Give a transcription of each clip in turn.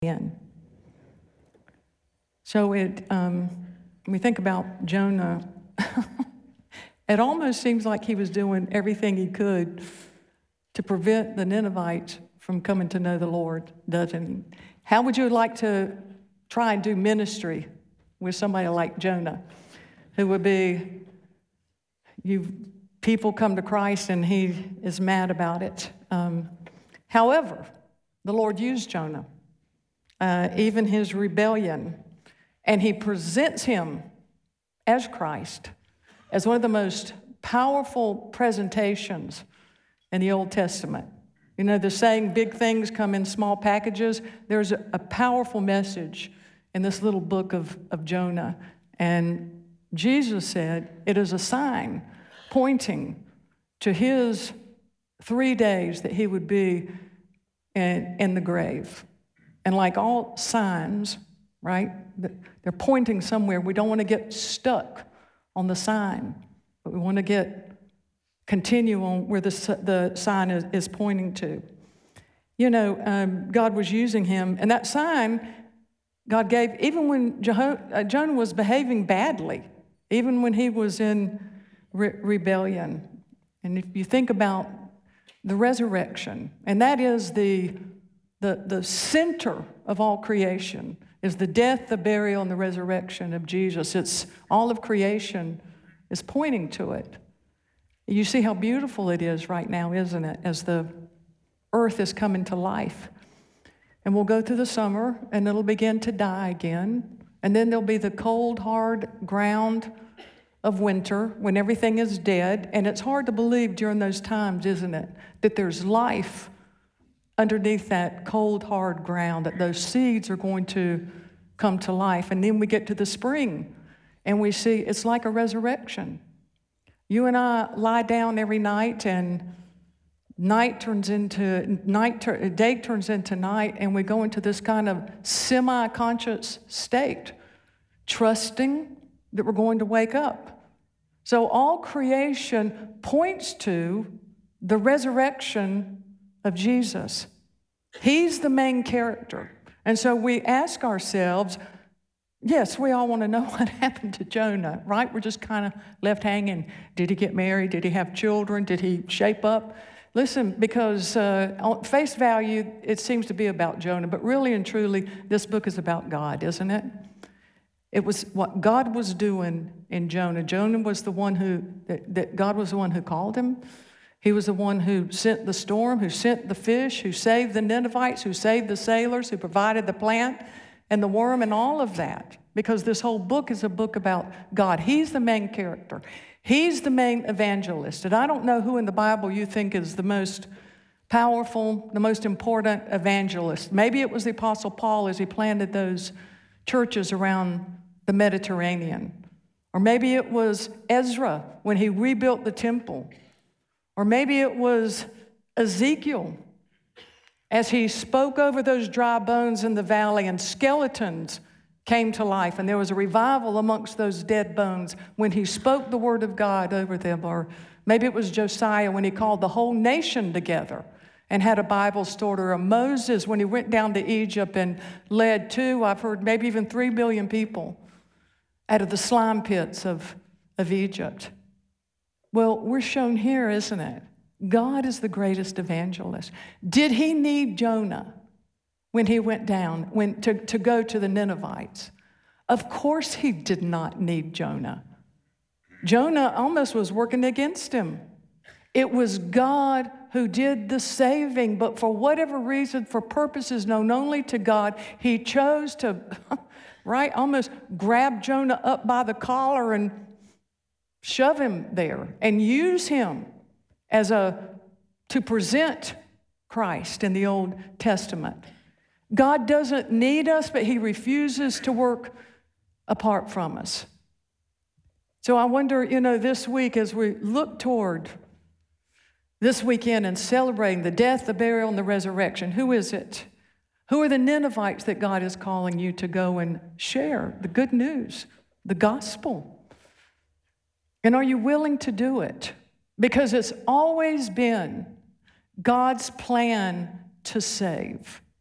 in. So when we think about Jonah, it almost seems like he was doing everything he could to prevent the Ninevites from coming to know the Lord, doesn't he? How would you like to try and do ministry with somebody like Jonah, who would be, people come to Christ and he is mad about it? However, the Lord used Jonah, even his rebellion, and he presents him as Christ, as one of the most powerful presentations in the Old Testament. You know, the saying, big things come in small packages. There's a powerful message in this little book of Jonah. And Jesus said it is a sign pointing to his 3 days that he would be in the grave. And like all signs, right, they're pointing somewhere. We don't want to get stuck on the sign, but we want to continue on where the sign is pointing to. You know, God was using him, and that sign God gave, even when Jonah was behaving badly, even when he was in rebellion. And if you think about the resurrection, and that is the center of all creation, is the death, the burial, and the resurrection of Jesus. It's all of creation is pointing to it. You see how beautiful it is right now, isn't it, as the earth is coming to life. And we'll go through the summer, and it'll begin to die again. And then there'll be the cold, hard ground of winter when everything is dead. And it's hard to believe during those times, isn't it, that there's life underneath that cold, hard ground, that those seeds are going to come to life. And then we get to the spring, and we see it's like a resurrection. You and I lie down every night, and day turns into night, and we go into this kind of semi-conscious state, trusting that we're going to wake up. So all creation points to the resurrection of Jesus. He's the main character. And so we ask ourselves, yes, we all want to know what happened to Jonah, right? We're just kind of left hanging. Did he get married? Did he have children? Did he shape up? Listen, because on face value, it seems to be about Jonah, but really and truly, this book is about God, isn't it? It was what God was doing in Jonah. Jonah was the one that God was the one who called him. He was the one who sent the storm, who sent the fish, who saved the Ninevites, who saved the sailors, who provided the plant and the worm and all of that. Because this whole book is a book about God. He's the main character. He's the main evangelist. And I don't know who in the Bible you think is the most powerful, the most important evangelist. Maybe it was the Apostle Paul as he planted those churches around the Mediterranean. Or maybe it was Ezra when he rebuilt the temple. Or maybe it was Ezekiel as he spoke over those dry bones in the valley and skeletons came to life, and there was a revival amongst those dead bones when he spoke the word of God over them. Or maybe it was Josiah when he called the whole nation together and had a Bible story. Or Moses when he went down to Egypt and led I've heard maybe even 3 billion people out of the slime pits of Egypt. Well, we're shown here, isn't it? God is the greatest evangelist. Did he need Jonah when he went down, to go to the Ninevites? Of course he did not need Jonah. Jonah almost was working against him. It was God who did the saving, but for whatever reason, for purposes known only to God, he chose to, right, almost grab Jonah up by the collar and shove him there and use him to present Christ in the Old Testament. God doesn't need us, but he refuses to work apart from us. So I wonder, this week as we look toward this weekend and celebrating the death, the burial, and the resurrection, who is it? Who are the Ninevites that God is calling you to go and share the good news, the gospel? And are you willing to do it? Because it's always been God's plan to save.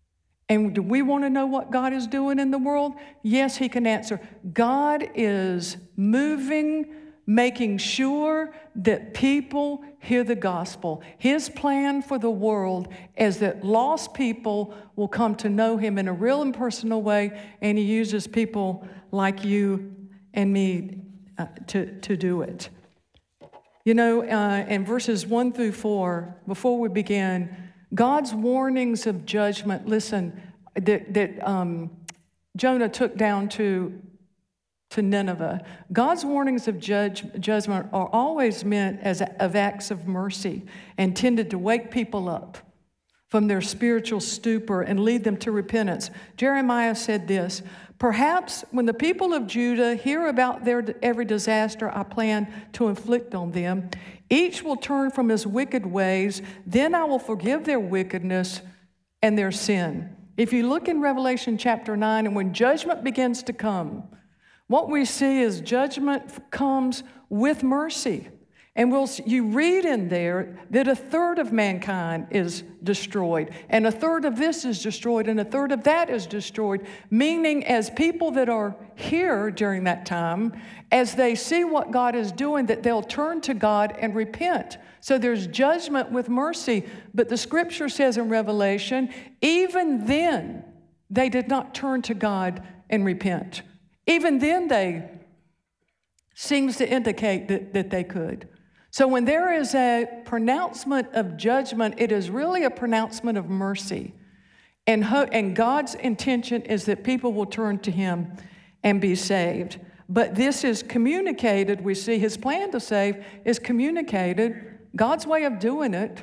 And do we want to know what God is doing in the world? Yes, he can answer. God is moving, making sure that people hear the gospel. His plan for the world is that lost people will come to know him in a real and personal way, and he uses people like you and me to do it. You know, in verses 1 through 4, before we begin, God's warnings of judgment, listen, that Jonah took down to Nineveh. God's warnings of judgment are always meant as of acts of mercy, intended to wake people up from their spiritual stupor and lead them to repentance. Jeremiah said this, "Perhaps when the people of Judah hear about every disaster I plan to inflict on them, each will turn from his wicked ways. Then I will forgive their wickedness and their sin." If you look in Revelation chapter 9, and when judgment begins to come, what we see is judgment comes with mercy. And you read in there that a third of mankind is destroyed, and a third of this is destroyed, and a third of that is destroyed, meaning as people that are here during that time, as they see what God is doing, that they'll turn to God and repent. So there's judgment with mercy, but the scripture says in Revelation, even then, they did not turn to God and repent. Even then, seems to indicate that they could. So when there is a pronouncement of judgment, it is really a pronouncement of mercy. And God's intention is that people will turn to him and be saved. But this is communicated. We see his plan to save is communicated. God's way of doing it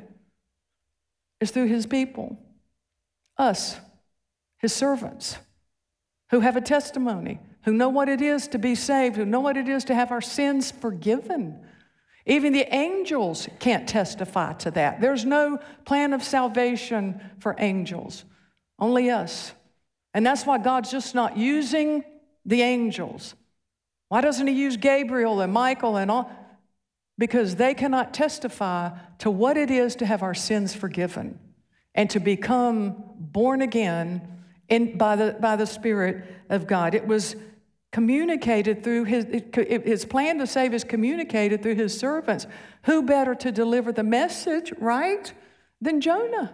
is through his people, us, his servants, who have a testimony, who know what it is to be saved, who know what it is to have our sins forgiven. Even the angels can't testify to that. There's no plan of salvation for angels, only us. And that's why God's just not using the angels. Why doesn't he use Gabriel and Michael and all? Because they cannot testify to what it is to have our sins forgiven and to become born again by the Spirit of God. It was communicated through his plan to save is communicated through his servants. Who better to deliver the message, right, than Jonah?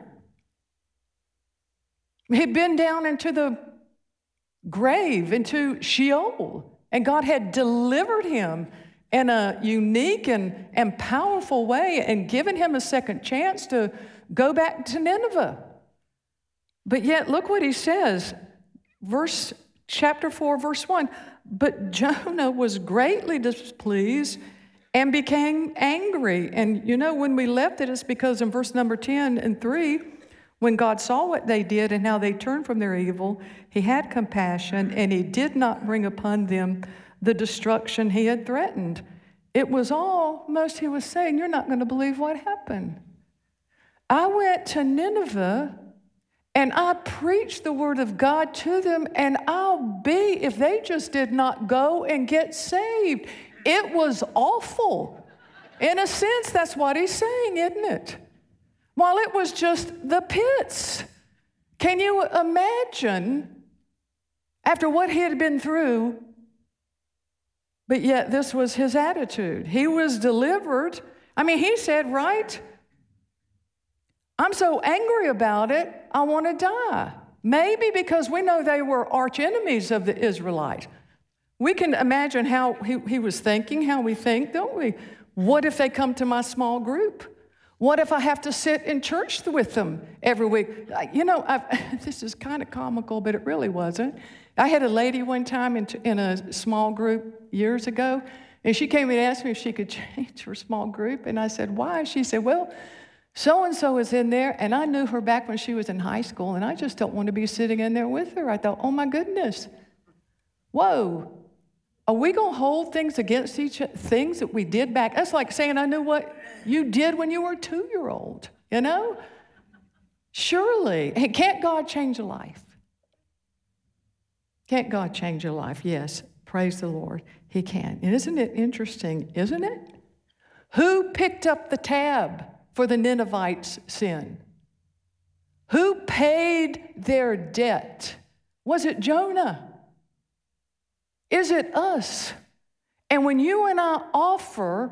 He'd been down into the grave, into Sheol, and God had delivered him in a unique and powerful way and given him a second chance to go back to Nineveh. But yet, look what he says, chapter 4, verse 1. But Jonah was greatly displeased and became angry. And you know, when we left it's because in verse number 10 and 3, when God saw what they did and how they turned from their evil, he had compassion and he did not bring upon them the destruction he had threatened. It was almost, he was saying, you're not going to believe what happened. I went to Nineveh and I preached the word of God to them, and if they just did not go and get saved. It was awful. In a sense, that's what he's saying, isn't it? While it was just the pits. Can you imagine, after what he had been through, but yet this was his attitude. He was delivered. I mean, he said, right? I'm so angry about it, I want to die. Maybe because we know they were arch enemies of the Israelites. We can imagine how he was thinking, how we think, don't we? What if they come to my small group? What if I have to sit in church with them every week? You know, this is kind of comical, but it really wasn't. I had a lady one time in a small group years ago, and she came and asked me if she could change her small group, and I said, why? She said, well, so-and-so is in there, and I knew her back when she was in high school, and I just don't want to be sitting in there with her. I thought, oh, my goodness. Whoa. Are we going to hold things against things that we did back? That's like saying I knew what you did when you were a 2-year-old, you know? Surely. Hey, can't God change a life? Can't God change a life? Yes. Praise the Lord. He can. And isn't it interesting, isn't it? Who picked up the tab for the Ninevites' sin? Who paid their debt? Was it Jonah? Is it us? And when you and I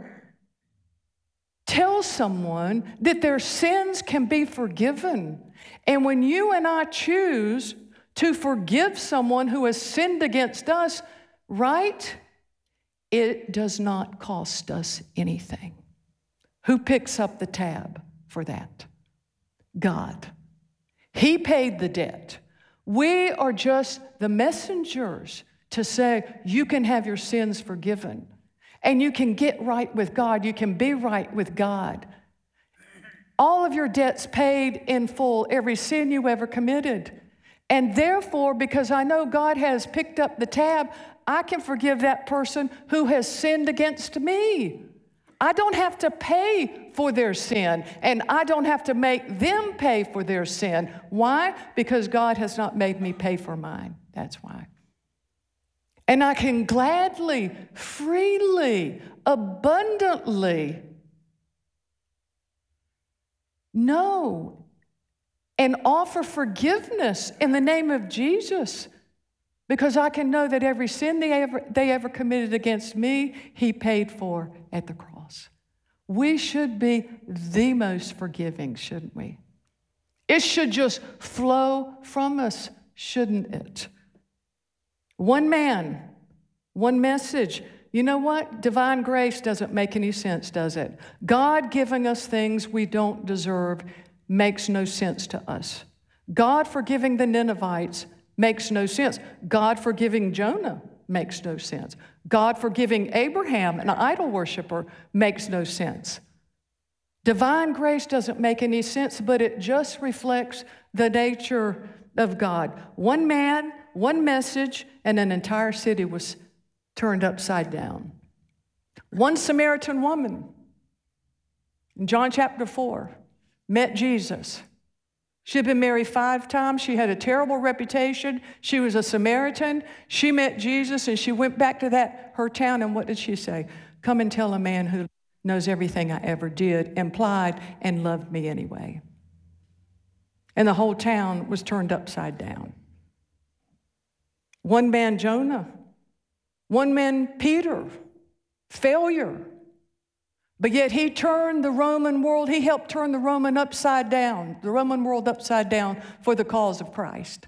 tell someone that their sins can be forgiven, and when you and I choose to forgive someone who has sinned against us, right? It does not cost us anything. Who picks up the tab for that? God. He paid the debt. We are just the messengers to say, you can have your sins forgiven, and you can get right with God. You can be right with God. All of your debts paid in full, every sin you ever committed. And therefore, because I know God has picked up the tab, I can forgive that person who has sinned against me. I don't have to pay for their sin, and I don't have to make them pay for their sin. Why? Because God has not made me pay for mine. That's why. And I can gladly, freely, abundantly know and offer forgiveness in the name of Jesus, because I can know that every sin they ever committed against me, He paid for at the cross. We should be the most forgiving, shouldn't we? It should just flow from us, shouldn't it? One man, one message. You know what? Divine grace doesn't make any sense, does it? God giving us things we don't deserve makes no sense to us. God forgiving the Ninevites makes no sense. God forgiving Jonah makes no sense. God forgiving Abraham, an idol worshiper, makes no sense. Divine grace doesn't make any sense, but it just reflects the nature of God. One man, one message, and an entire city was turned upside down. One Samaritan woman in John chapter 4 met Jesus. She had been married 5 times. She had a terrible reputation. She was a Samaritan. She met Jesus, and she went back to her town, and what did she say? Come and tell a man who knows everything I ever did, implied, and loved me anyway. And the whole town was turned upside down. One man, Jonah. One man, Peter. Failure. But yet he turned the Roman world, he helped turn the Roman world upside down for the cause of Christ.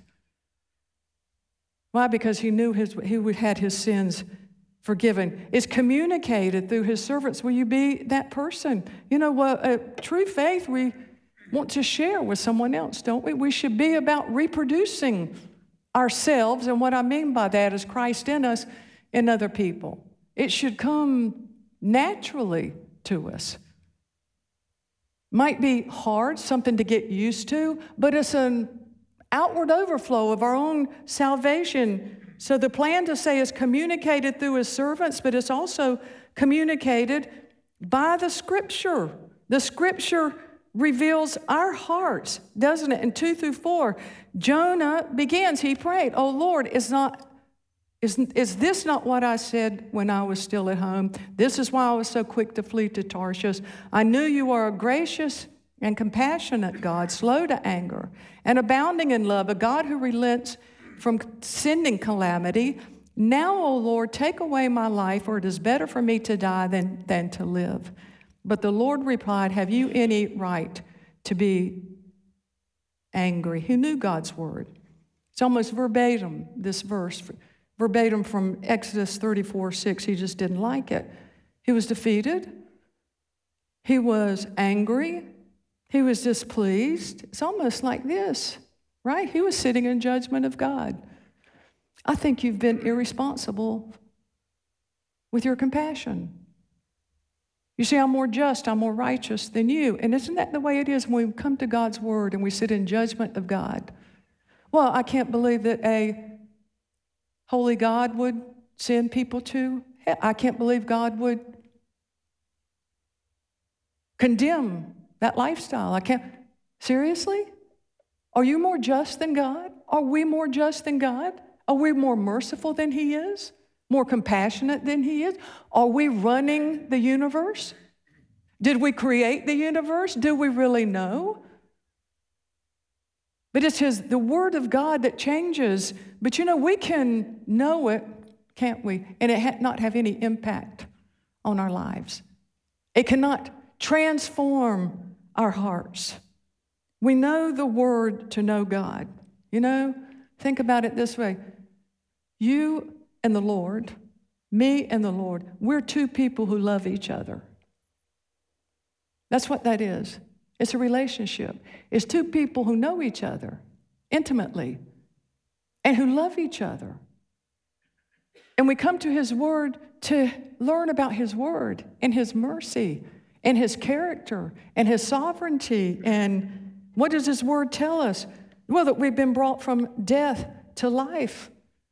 Why? Because he knew he had his sins forgiven. It's communicated through his servants. Will you be that person? You know what? True faith we want to share with someone else, don't we? We should be about reproducing ourselves, and what I mean by that is Christ in us and other people. It should come naturally to us. Might be hard, something to get used to, but it's an outward overflow of our own salvation. So the plan to say is communicated through his servants, but it's also communicated by the Scripture. The Scripture reveals our hearts, doesn't it? In 2-4, Jonah begins, he prayed, "Oh Lord, is this not what I said when I was still at home? This is why I was so quick to flee to Tarshish. I knew you are a gracious and compassionate God, slow to anger, and abounding in love, a God who relents from sending calamity. Now, O Lord, take away my life, for it is better for me to die than to live." But the Lord replied, "Have you any right to be angry?" He knew God's word. It's almost verbatim, this verse. Verbatim from Exodus 34:6. He just didn't like it. He was defeated. He was angry. He was displeased. It's almost like this, right? He was sitting in judgment of God. I think you've been irresponsible with your compassion. You see, I'm more just, I'm more righteous than you. And isn't that the way it is when we come to God's word and we sit in judgment of God? Well, I can't believe that a holy God would send people to hell. I can't believe God would condemn that lifestyle. I can't. Seriously? Are you more just than God? Are we more just than God? Are we more merciful than He is? More compassionate than He is? Are we running the universe? Did we create the universe? Do we really know? But it's the Word of God that changes. But we can know it, can't we? And it not have any impact on our lives. It cannot transform our hearts. We know the Word to know God. Think about it this way. You and the Lord, me and the Lord, we're two people who love each other. That's what that is. It's a relationship. It's two people who know each other intimately and who love each other. And we come to His Word to learn about His Word and His mercy and His character and His sovereignty. And what does His Word tell us? Well, that we've been brought from death to life.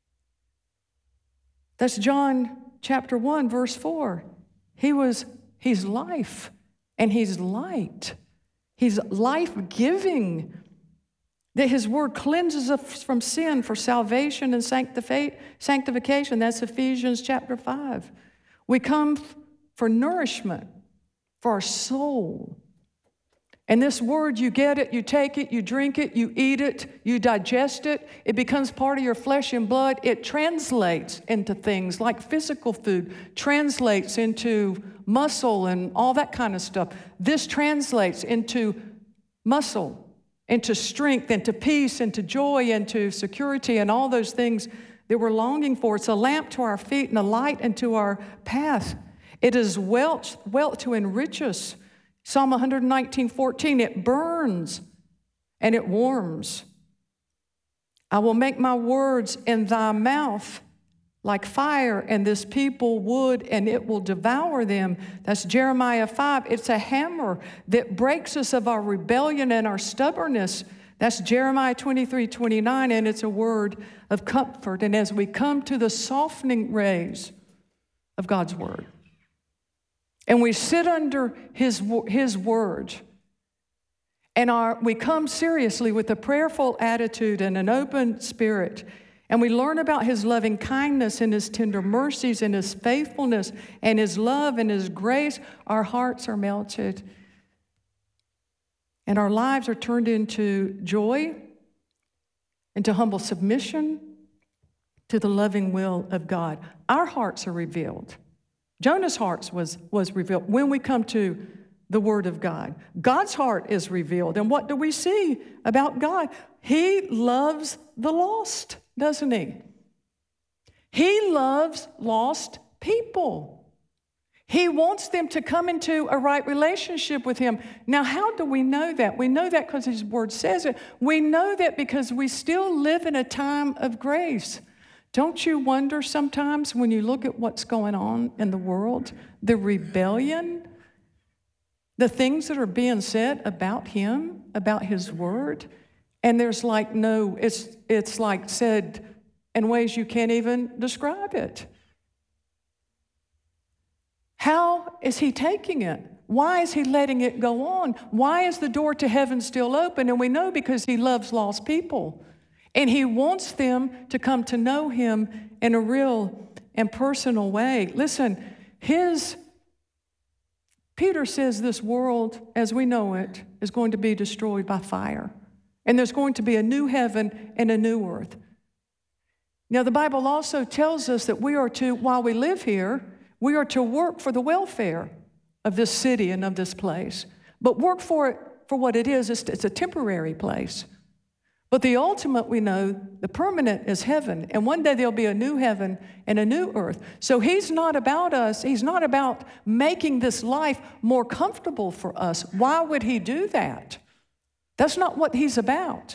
That's John chapter 1, verse 4. He's life and He's light. He's life-giving. That His Word cleanses us from sin for salvation and sanctification. That's Ephesians chapter 5. We come for nourishment for our soul. And this Word, you get it, you take it, you drink it, you eat it, you digest it. It becomes part of your flesh and blood. It translates into things like physical food, translates into muscle and all that kind of stuff. This translates into muscle, into strength, into peace, into joy, into security, and all those things that we're longing for. It's a lamp to our feet and a light unto our path. It is wealth to enrich us. Psalm 119:14, it burns and it warms. I will make my words in thy mouth like fire, and this people wood, and it will devour them. That's Jeremiah 5. It's a hammer that breaks us of our rebellion and our stubbornness. That's Jeremiah 23:29, and it's a word of comfort. And as we come to the softening rays of God's Word, and we sit under His Word, and we come seriously with a prayerful attitude and an open spirit, and we learn about His loving kindness and His tender mercies and His faithfulness and His love and His grace, our hearts are melted. And our lives are turned into joy, into humble submission to the loving will of God. Our hearts are revealed. Jonah's heart was revealed when we come to the Word of God. God's heart is revealed. And what do we see about God? He loves the lost, doesn't He? He loves lost people. He wants them to come into a right relationship with Him. Now, how do we know that? We know that because His Word says it. We know that because we still live in a time of grace. Don't you wonder sometimes when you look at what's going on in the world, the rebellion, the things that are being said about Him, about His Word, and there's like it's like said in ways you can't even describe it. How is He taking it? Why is He letting it go on? Why is the door to heaven still open? And we know because He loves lost people. And He wants them to come to know Him in a real and personal way. Listen, Peter says this world, as we know it, is going to be destroyed by fire. And there's going to be a new heaven and a new earth. Now, the Bible also tells us that we are to, while we live here, we are to work for the welfare of this city and of this place. But work for it for what it is. It's a temporary place. But the ultimate, we know, the permanent is heaven. And one day there'll be a new heaven and a new earth. So He's not about us. He's not about making this life more comfortable for us. Why would He do that? That's not what He's about.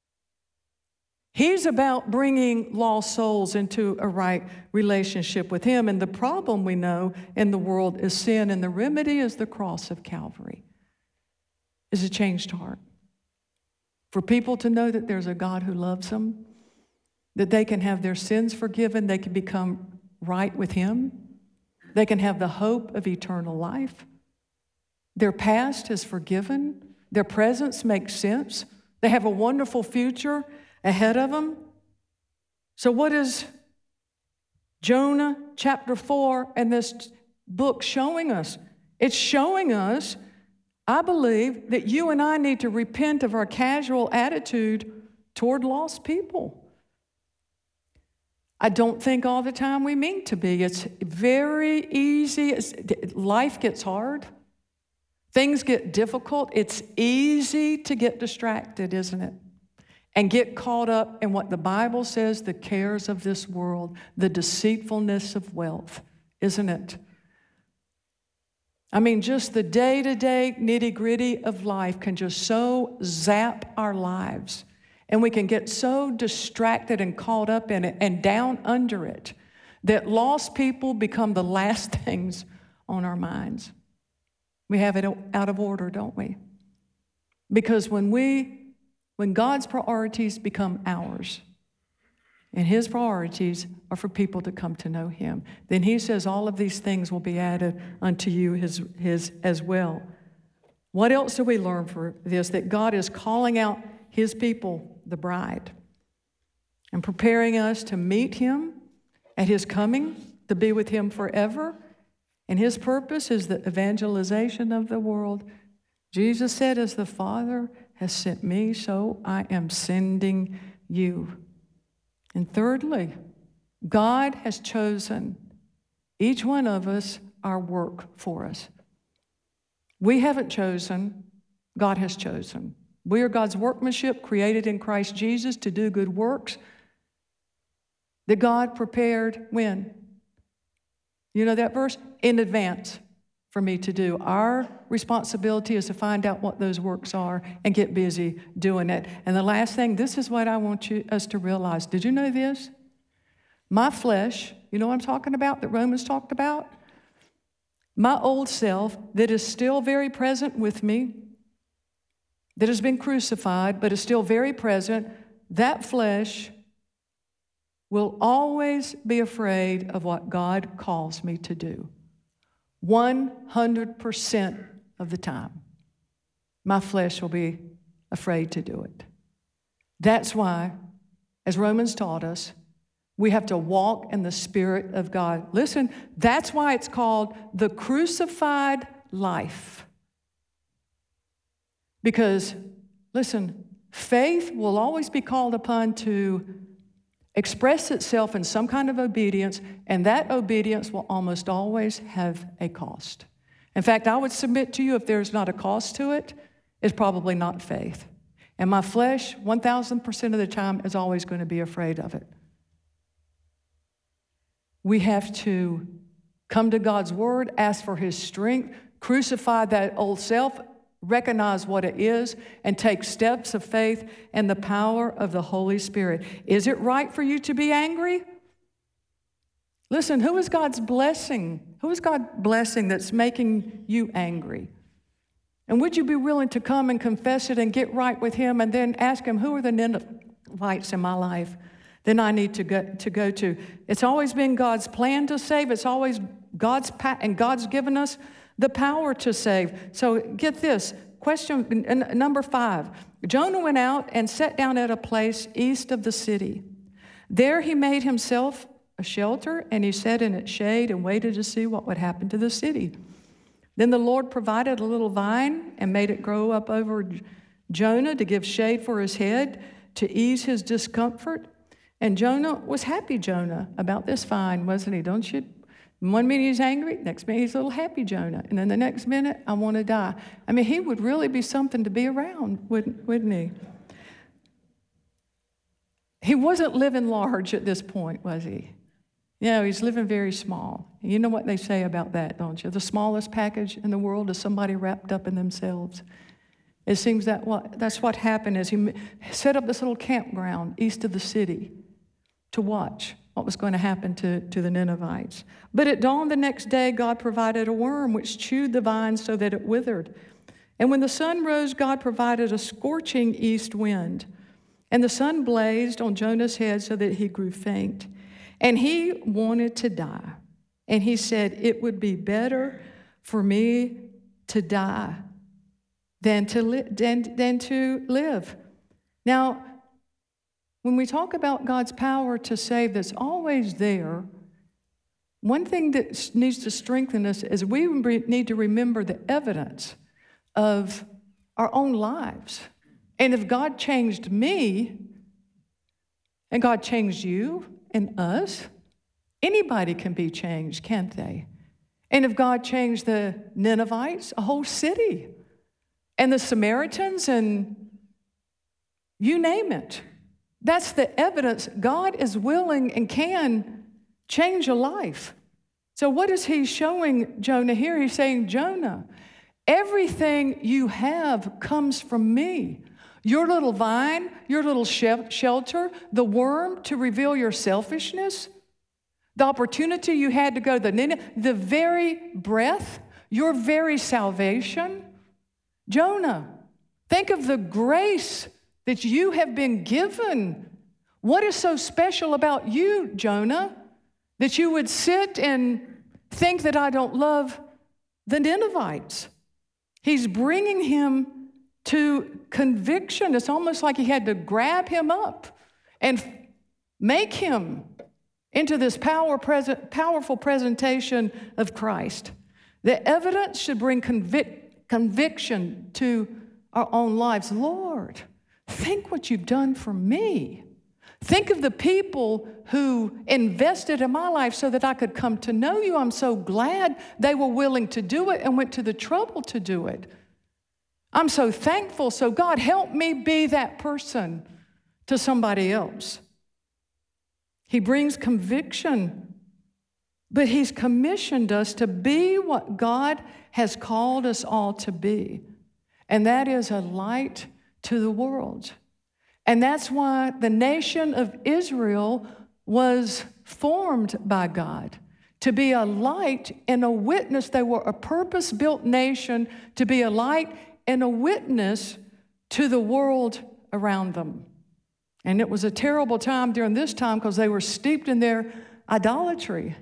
He's about bringing lost souls into a right relationship with Him. And the problem we know in the world is sin, and the remedy is the cross of Calvary, is a changed heart. For people to know that there's a God who loves them, that they can have their sins forgiven, they can become right with Him, they can have the hope of eternal life. Their past is forgiven, their present makes sense, they have a wonderful future ahead of them. So what is Jonah chapter 4 and this book showing us? It's showing us, I believe, that you and I need to repent of our casual attitude toward lost people. I don't think all the time we mean to be. It's very easy. Life gets hard. Things get difficult. It's easy to get distracted, isn't it? And get caught up in what the Bible says, the cares of this world, the deceitfulness of wealth, isn't it? I mean, just the day-to-day nitty-gritty of life can just so zap our lives. And we can get so distracted and caught up in it and down under it that lost people become the last things on our minds. We have it out of order, don't we? Because when God's priorities become ours, and His priorities are for people to come to know Him, then He says all of these things will be added unto you his as well. What else do we learn for this? That God is calling out His people, the bride, and preparing us to meet Him at His coming, to be with Him forever. And His purpose is the evangelization of the world. Jesus said, as the Father has sent me, so I am sending you. And thirdly, God has chosen each one of us our work for us. We haven't chosen, God has chosen. We are God's workmanship, created in Christ Jesus to do good works that God prepared when? You know that verse? In advance for me to do. Our responsibility is to find out what those works are and get busy doing it. And the last thing, this is what I want us to realize. Did you know this? My flesh, you know what I'm talking about, that Romans talked about? My old self that is still very present with me, that has been crucified but is still very present, that flesh will always be afraid of what God calls me to do. 100% of the time, my flesh will be afraid to do it. That's why, as Romans taught us, we have to walk in the Spirit of God. Listen, that's why it's called the crucified life. Because, listen, faith will always be called upon to express itself in some kind of obedience, and that obedience will almost always have a cost. In fact, I would submit to you, if there's not a cost to it, it's probably not faith. And my flesh, 1,000% of the time, is always going to be afraid of it. We have to come to God's Word, ask for His strength, crucify that old self, recognize what it is, and take steps of faith and the power of the Holy Spirit. Is it right for you to be angry? Listen, who is God's blessing? Who is God's blessing that's making you angry? And would you be willing to come and confess it and get right with Him and then ask Him, who are the Ninevites in my life that I need to go to? It's always been God's plan to save. It's always God's and God's given us the power to save. So get this, question number 5. Jonah went out and sat down at a place east of the city. There he made himself a shelter, and he sat in its shade and waited to see what would happen to the city. Then the Lord provided a little vine and made it grow up over Jonah to give shade for his head, to ease his discomfort. And Jonah was happy, Jonah, about this vine, wasn't he? Don't you? One minute he's angry, next minute he's a little happy, Jonah. And then the next minute, I want to die. I mean, he would really be something to be around, wouldn't he? He wasn't living large at this point, was he? You know, he's living very small. You know what they say about that, don't you? The smallest package in the world is somebody wrapped up in themselves. It seems that's what happened as he set up this little campground east of the city to watch what was going to happen to the Ninevites. But at dawn the next day, God provided a worm which chewed the vine so that it withered. And when the sun rose, God provided a scorching east wind. And the sun blazed on Jonah's head so that he grew faint. And he wanted to die. And he said, it would be better for me to die than to live. Now, when we talk about God's power to save that's always there, one thing that needs to strengthen us is we need to remember the evidence of our own lives. And if God changed me, And God changed you and us. Anybody can be changed, can't they? And if God changed the Ninevites, a whole city, and the Samaritans, and you name it, that's the evidence God is willing and can change a life. So what is he showing Jonah here? He's saying, Jonah, everything you have comes from me. Your little vine, your little shelter, the worm to reveal your selfishness, the opportunity you had to go to the very breath, your very salvation. Jonah, think of the grace that you have been given. What is so special about you, Jonah, that you would sit and think that I don't love the Ninevites? He's bringing him to conviction. It's almost like he had to grab him up and make him into this powerful presentation of Christ. The evidence should bring conviction to our own lives. Lord, think what you've done for me. Think of the people who invested in my life so that I could come to know you. I'm so glad they were willing to do it and went to the trouble to do it. I'm so thankful. So God, help me be that person to somebody else. He brings conviction, but he's commissioned us to be what God has called us all to be. And that is a light to the world. And that's why the nation of Israel was formed by God, to be a light and a witness. They were a purpose-built nation to be a light and a witness to the world around them. And it was a terrible time during this time because they were steeped in their idolatry.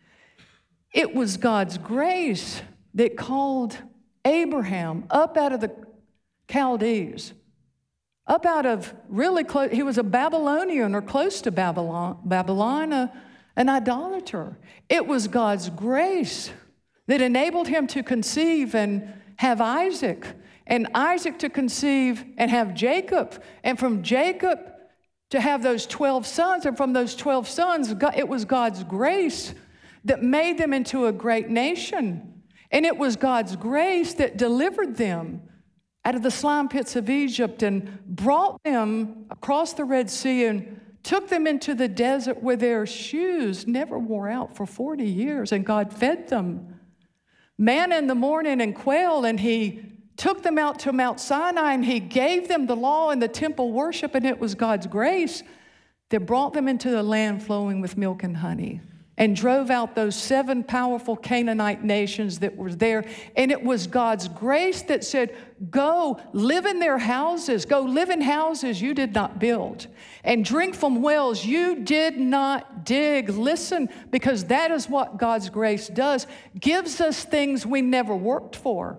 It was God's grace that called Abraham up out of the Chaldees, up out of really close. He was a Babylonian or close to Babylon, an idolater. It was God's grace that enabled him to conceive and have Isaac, and Isaac to conceive and have Jacob, and from Jacob to have those 12 sons, and from those 12 sons, it was God's grace that made them into a great nation. And it was God's grace that delivered them out of the slime pits of Egypt and brought them across the Red Sea and took them into the desert where their shoes never wore out for 40 years, and God fed them manna in the morning and quail, and he took them out to Mount Sinai, and he gave them the law and the temple worship, and it was God's grace that brought them into the land flowing with milk and honey and drove out those 7 powerful Canaanite nations that were there. And it was God's grace that said, go live in their houses, go live in houses you did not build, and drink from wells you did not dig. Listen, because that is what God's grace does, gives us things we never worked for.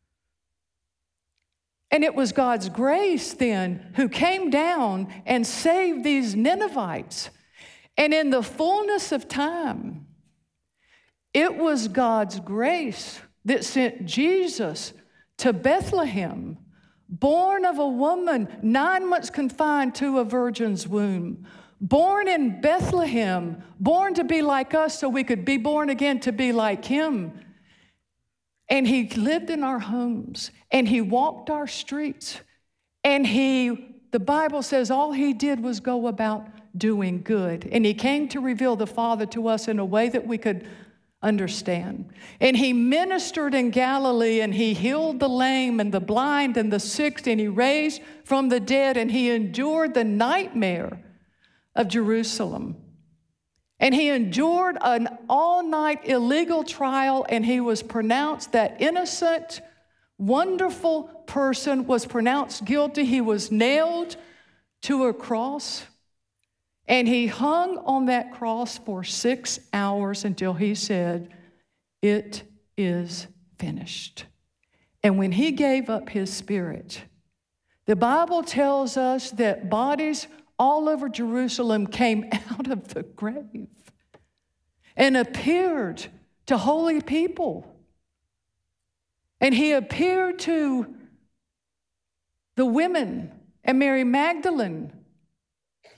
And it was God's grace then who came down and saved these Ninevites. And in the fullness of time, it was God's grace that sent Jesus to Bethlehem, born of a woman 9 months confined to a virgin's womb, born in Bethlehem, born to be like us so we could be born again to be like him. And he lived in our homes, and he walked our streets, and the Bible says all he did was go about doing good. And he came to reveal the Father to us in a way that we could understand. And he ministered in Galilee, and he healed the lame and the blind and the sick, and he raised from the dead, and he endured the nightmare of Jerusalem. And he endured an all-night illegal trial, and he was pronounced, that innocent, wonderful person was pronounced guilty. He was nailed to a cross, and he hung on that cross for 6 hours until he said, it is finished. And when he gave up his spirit, the Bible tells us that bodies all over Jerusalem came out of the grave and appeared to holy people. And he appeared to the women and Mary Magdalene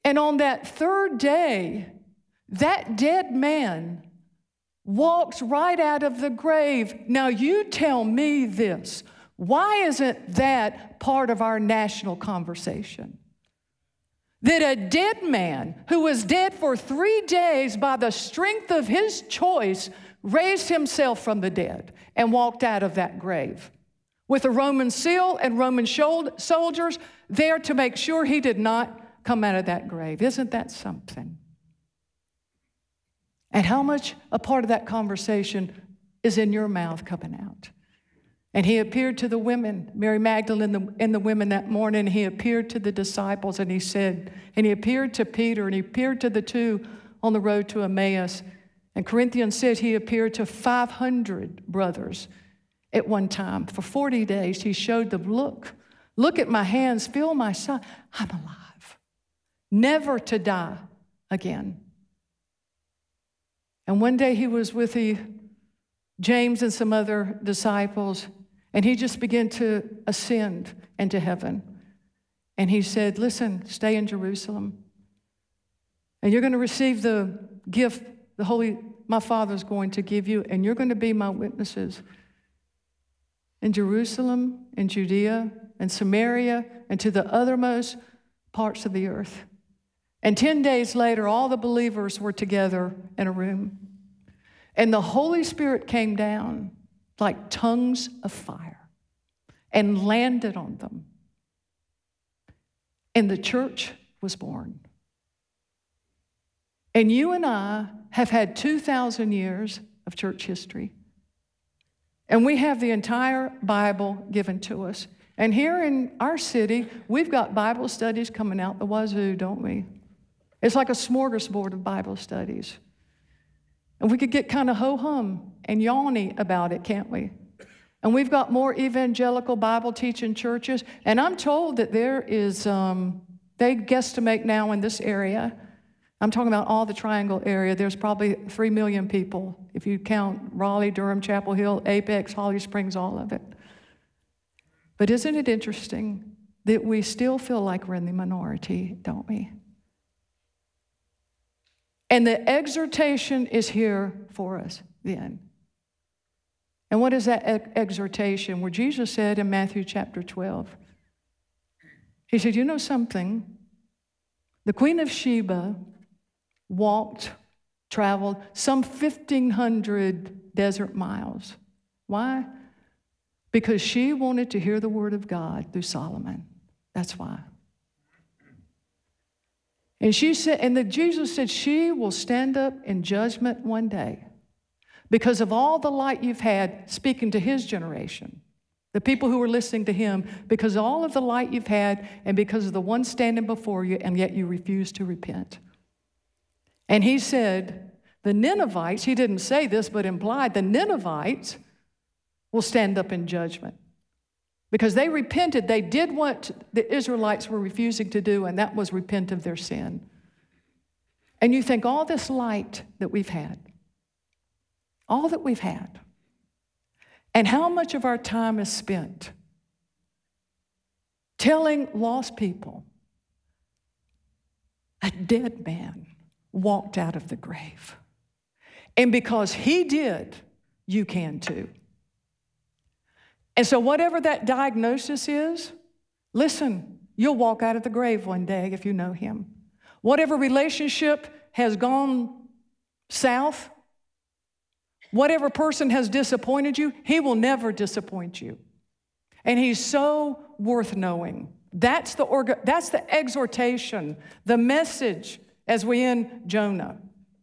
And on that third day, that dead man walks right out of the grave. Now you tell me this. Why isn't that part of our national conversation? That a dead man who was dead for 3 days by the strength of his choice raised himself from the dead and walked out of that grave with a Roman seal and Roman soldiers there to make sure he did not come out of that grave. Isn't that something? And how much a part of that conversation is in your mouth coming out? And he appeared to the women, Mary Magdalene and the women that morning. He appeared to the disciples, and he said, and he appeared to Peter, and he appeared to the two on the road to Emmaus. And Corinthians said he appeared to 500 brothers at one time. For 40 days, he showed them, look at my hands, feel my side. I'm alive, never to die again. And one day he was with James and some other disciples, and he just began to ascend into heaven. And he said, listen, stay in Jerusalem. And you're going to receive the gift my Father's going to give you, and you're going to be my witnesses in Jerusalem, in Judea, and Samaria, and to the uttermost parts of the earth. And 10 days later, all the believers were together in a room. And the Holy Spirit came down like tongues of fire and landed on them. And the church was born. And you and I have had 2,000 years of church history. And we have the entire Bible given to us. And here in our city, we've got Bible studies coming out the wazoo, don't we? It's like a smorgasbord of Bible studies. And we could get kind of ho-hum and yawny about it, can't we? And we've got more evangelical Bible teaching churches. And I'm told that there is, they guesstimate now in this area, I'm talking about all the Triangle area, there's probably 3 million people, if you count Raleigh, Durham, Chapel Hill, Apex, Holly Springs, all of it. But isn't it interesting that we still feel like we're in the minority, don't we? And the exhortation is here for us then. And what is that exhortation? Where Jesus said in Matthew chapter 12, he said, you know something? The Queen of Sheba traveled some 1,500 desert miles. Why? Because she wanted to hear the word of God through Solomon. That's why. And she said, Jesus said, she will stand up in judgment one day because of all the light you've had speaking to his generation, the people who were listening to him, because of all of the light you've had and because of the one standing before you, and yet you refuse to repent. And he said, the Ninevites, he didn't say this, but implied, the Ninevites will stand up in judgment. Because they repented, they did what the Israelites were refusing to do, and that was repent of their sin. And you think all this light that we've had, all that we've had, and how much of our time is spent telling lost people a dead man walked out of the grave. And because he did, you can too. And so whatever that diagnosis is, listen, you'll walk out of the grave one day if you know him. Whatever relationship has gone south, whatever person has disappointed you, he will never disappoint you. And he's so worth knowing. That's the exhortation, the message as we end Jonah,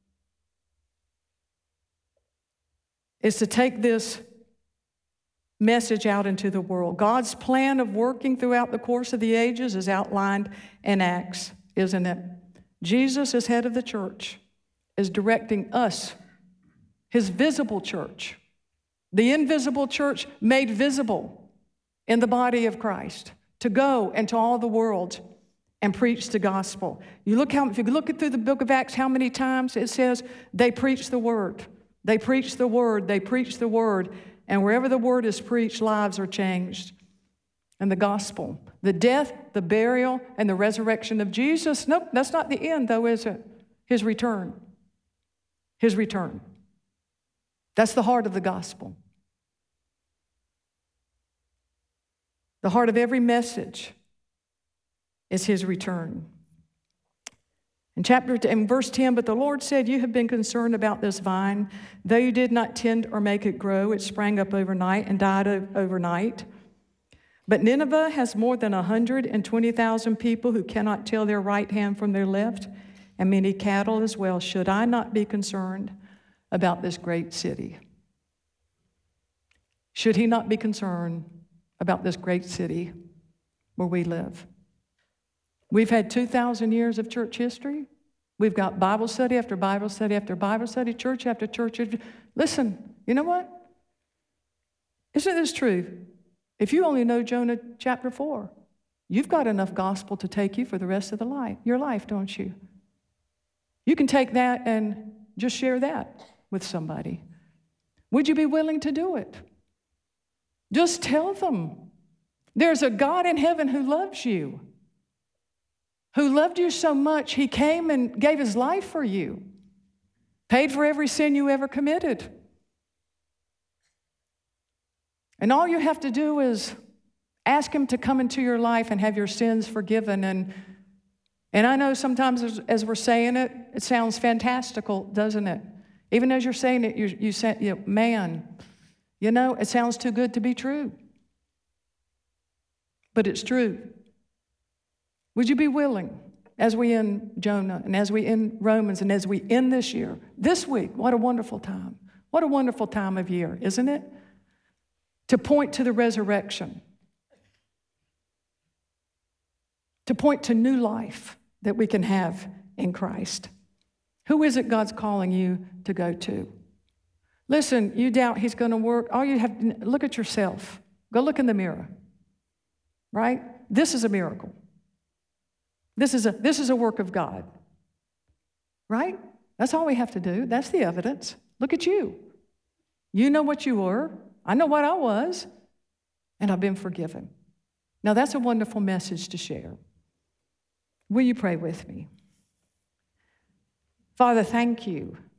is to take this message out into the world. God's plan of working throughout the course of the ages is outlined in Acts, isn't it? Jesus, as head of the church, is directing us, his visible church, the invisible church made visible in the body of Christ, to go into all the world and preach the gospel. If you look through the book of Acts, how many times it says they preach the word. They preach the word. They preach the word. And wherever the word is preached, lives are changed. And the gospel The death, the burial, and the resurrection of Jesus. Nope, that's not the end, though, is it? His return. His return. That's the heart of the gospel. The heart of every message is his return. In verse 10, but the Lord said, you have been concerned about this vine. Though you did not tend or make it grow, it sprang up overnight and died overnight. But Nineveh has more than 120,000 people who cannot tell their right hand from their left, and many cattle as well. Should I not be concerned about this great city? Should he not be concerned about this great city where we live? We've had 2,000 years of church history. We've got Bible study after Bible study after Bible study, church after church. Listen, you know what? Isn't this true? If you only know Jonah chapter 4, you've got enough gospel to take you for the rest of your life, don't you? You can take that and just share that with somebody. Would you be willing to do it? Just tell them there's a God in heaven who loves you, who loved you so much, he came and gave his life for you, paid for every sin you ever committed. And all you have to do is ask him to come into your life and have your sins forgiven. And I know sometimes as we're saying it, it sounds fantastical, doesn't it? Even as you're saying it, you say, man, you know, it sounds too good to be true. But it's true. Would you be willing, as we end Jonah and as we end Romans and as we end this year, this week, what a wonderful time. What a wonderful time of year, isn't it? To point to the resurrection. To point to new life that we can have in Christ. Who is it God's calling you to go to? Listen, you doubt he's going to work. All you have to look at yourself. Go look in the mirror. Right? This is a miracle. This is a work of God. Right? That's all we have to do. That's the evidence. Look at you. You know what you were. I know what I was. And I've been forgiven. Now that's a wonderful message to share. Will you pray with me? Father, thank you